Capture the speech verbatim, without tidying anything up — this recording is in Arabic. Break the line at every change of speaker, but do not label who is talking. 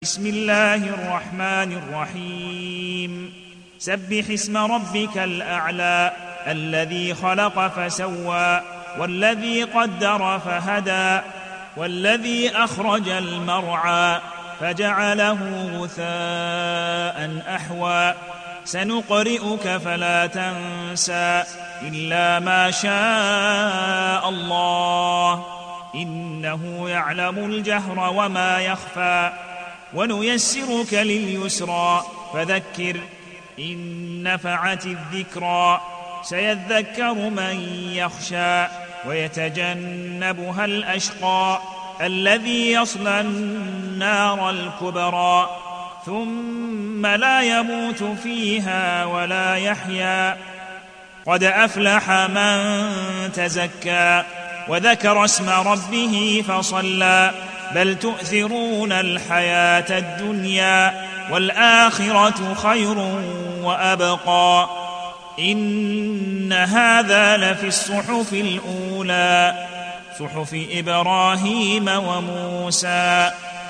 بسم الله الرحمن الرحيم سبح اسم ربك الأعلى الذي خلق فسوى والذي قدر فهدى والذي أخرج المرعى فجعله غثاء أحوى سنقرئك فلا تنسى إلا ما شاء الله إنه يعلم الجهر وما يخفى ونيسرك لليسرى فذكر إن نفعت الذكرى سيذكر من يخشى ويتجنبها الأشقى الذي يصلى النار الكبرى ثم لا يموت فيها ولا يحيا قد أفلح من تزكى وذكر اسم ربه فصلى بل تؤثرون الحياة الدنيا والآخرة خير وأبقى إن هذا لفي الصحف الأولى صحف إبراهيم وموسى